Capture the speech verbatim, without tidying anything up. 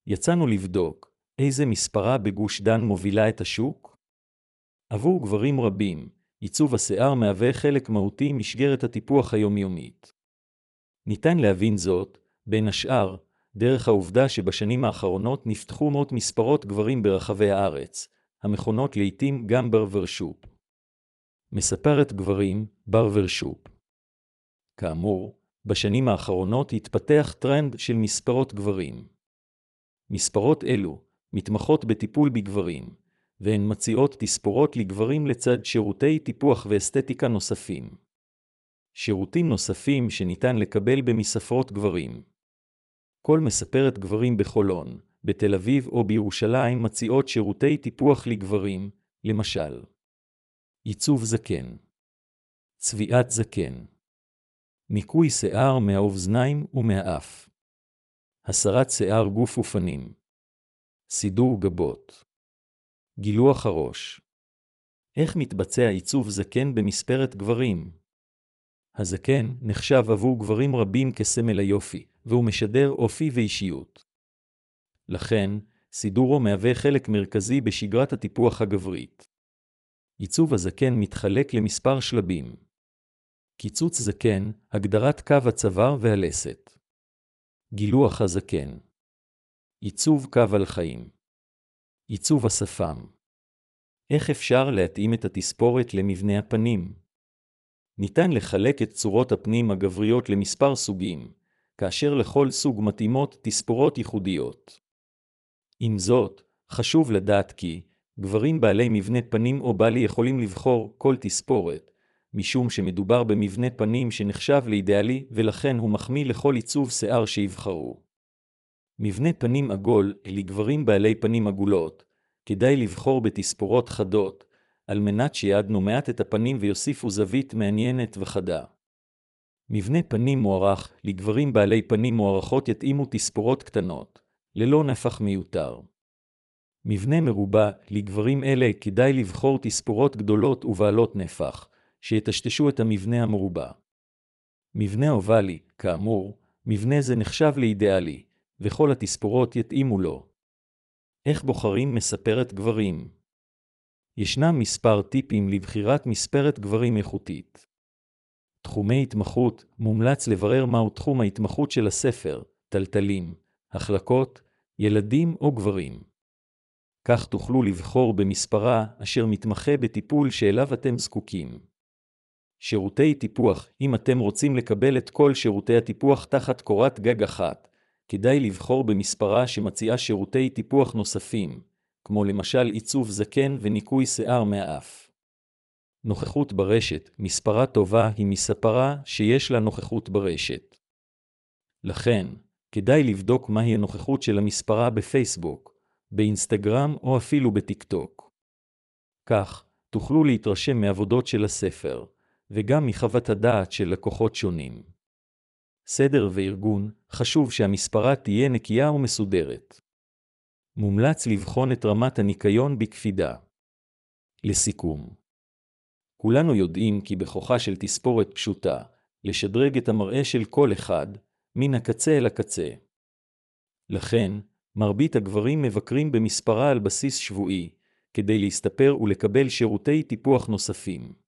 יצאנו לבדוק איזה מספרה בגוש דן מובילה את השוק? עבור גברים רבים, עיצוב השיער מהווה חלק מהותי משגרת הטיפוח היומיומית. ניתן להבין זאת, בין השאר, דרך העובדה שבשנים האחרונות נפתחו מאות מספרות גברים ברחבי הארץ, המכונות לעתים גם ברברשופ. מספרת גברים, ברברשופ. כאמור, בשנים האחרונות התפתח טרנד של מספרות גברים. מספרות אלו מתמחות בטיפול בגברים, והן מציעות תספורות לגברים לצד שירותי טיפוח ואסתטיקה נוספים. שירותים נוספים שניתן לקבל במספרות גברים. כל מספרת גברים בחולון, בתל אביב או בירושלים מציעות שירותי טיפוח לגברים, למשל עיצוב זקן, צביעת זקן, ניקוי שיער מהאוזניים ומהאף, הסרת שיער גוף ופנים, סידור גבות, גילוח הראש. איך מתבצע עיצוב זקן במספרת גברים? הזקן נחשב עבור גברים רבים כסמל היופי, והוא משדר אופי ואישיות. לכן, סידורו מהווה חלק מרכזי בשגרת הטיפוח הגברית. עיצוב הזקן מתחלק למספר שלבים. קיצוץ זקן, הגדרת קו הצוואר והלסת. גילוח הזקן. עיצוב קו על חיים. עיצוב השפם. איך אפשר להתאים את התספורת למבנה הפנים? ניתן לחלק את צורות הפנים הגבריות למספר סוגים, כאשר לכל סוג מתאימות תספורות ייחודיות. עם זאת, חשוב לדעת כי גברים בעלי מבנה פנים או בלי יכולים לבחור כל תספורת, משום שמדובר במבנה פנים שנחשב לאידיאלי ולכן הוא מחמיא לכל עיצוב שיער שיבחרו. מבנה פנים עגול לגברים בעלי פנים עגולות, כדאי לבחור בתספורות חדות, על מנת שיעדנו מעט את הפנים ויוסיפו זווית מעניינת וחדה. מבנה פנים מוערך לגברים בעלי פנים מוערכות יתאימו תספורות קטנות, ללא נפח מיותר. מבנה מרובע לגברים אלה כדאי לבחור תספורות גדולות ובעלות נפח, שיטשטשו את המבנה המרובע. מבנה אובלי, כאמור, מבנה זה נחשב לאידיאלי, וכל התספורות יתאימו לו. איך בוחרים מספרת גברים? ישנם מספר טיפים לבחירת מספרת גברים איכותית. תחומי התמחות, מומלץ לברר מהו תחום ההתמחות של הספר, טלטלים, החלקות, ילדים או גברים. כך תוכלו לבחור במספרה אשר מתמחה בטיפול שאליו אתם זקוקים. שירותי טיפוח, אם אתם רוצים לקבל את כל שירותי הטיפוח תחת קורת גג אחת, כדאי לבחור במספרה שמציעה שירותי טיפוח נוספים, כמו למשל עיצוב זקן וניקוי שיער מהאף. נוכחות ברשת, מספרה טובה היא מספרה שיש לה נוכחות ברשת. לכן, כדאי לבדוק מהי הנוכחות של המספרה בפייסבוק, באינסטגרם או אפילו בטיקטוק. כך, תוכלו להתרשם מעבודות של הספר, וגם מחוות הדעת של לקוחות שונים. סדר וארגון, חשוב שהמספרה תהיה נקייה ומסודרת. מומלץ לבחון את רמת הניקיון בקפידה. לסיכום, כולנו יודעים כי בכוחה של תספורת פשוטה, לשדרג את המראה של כל אחד, מן הקצה אל הקצה. לכן, מרבית הגברים מבקרים במספרה על בסיס שבועי, כדי להסתפר ולקבל שירותי טיפוח נוספים.